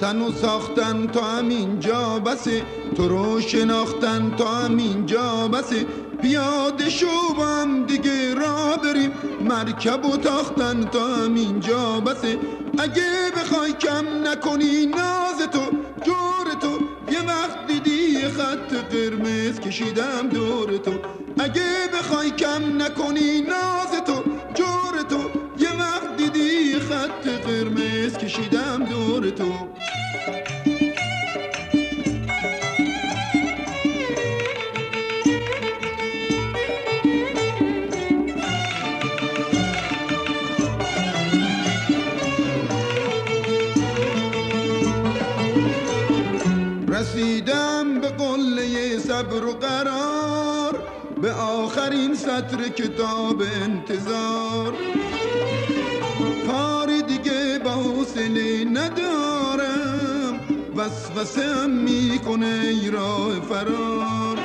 سوختن و ساختن تا همینجا بسه، تو رو شناختن تا همینجا بسه. پیاده شو با هم دیگه راه بریم، مرکب و تاختن تا همینجا بسه. اگه بخوای کم نکنی ناز تو جور تو، یه وقت دیدی خط قرمز کشیدم دور تو. اگه بخوای کم نکنی ناز تو جور تو، یه وقت دیدی خط قرمز کشیدم دور تو. رسیدم به قله صبر و قرار، به آخرین سطر کتاب انتظار. کاری دیگه با حوصله ندارم، وسوسه‌ام میکنه ای راه فرار.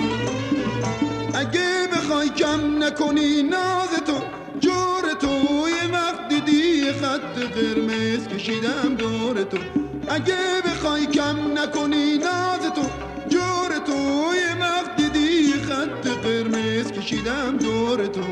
اگه بخوای کم نکنی ناز تو جور تو، یه وقت دیدی خط قرمز کشیدم دور تو. اگه بخوای کم نکنی ناز تو جور تو، یه وقت دیدی خط قرمز کشیدم دور تو.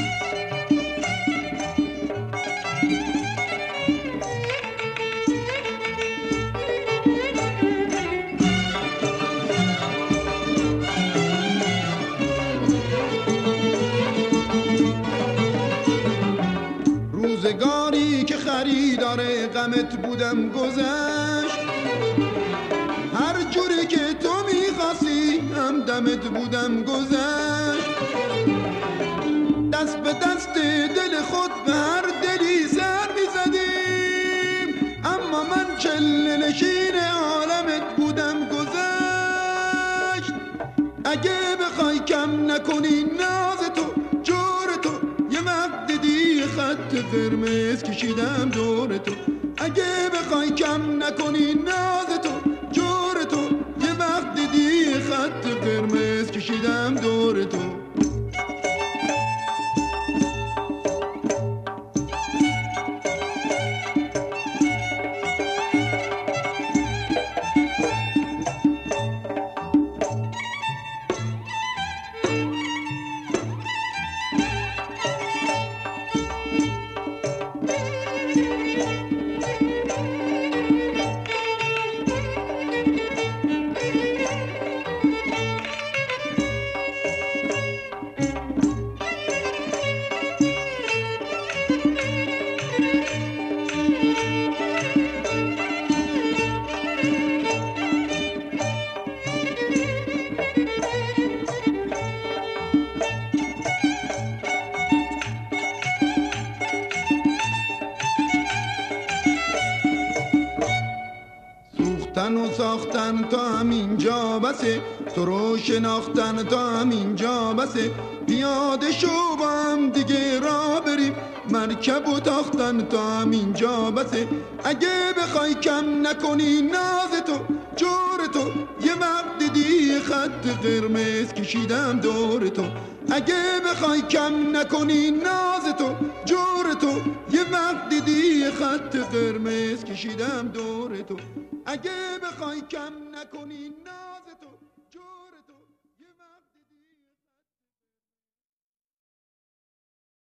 روزگاری که خریدار غمت بودم گذشت، هر جوری که تو میخواستی همدمت بودم گذشت. دست به دست دل خود به هر دلی سر میزدیم، اما من چله نشین عالمت بودم گذشت. اگه بخوای کم نکنی ناز تو جور تو، یه وقت دیدی خط قرمز کشیدم دور تو. اگه بخوای کم نکنی ناز تو جور تو، یه وقت دیدی خط قرمز کشیدم دور تو. سوختن و ساختن تا همینجا بسه، تو رو شناختن تا همینجا بسه. پیاده شو با هم دیگه راه بریم، مرکب و تاختن تا همینجا بسه. اگه بخوای کم نکنی ناز تو جور تو، یه وقت دیدی خط قرمز کشیدم دور تو. اگه بخوای کم نکنی ناز تو جور تو، یه وقت دیدی خط قرمز کشیدم دور تو. اگه بخوای کم نکنی ناز تو جور تو.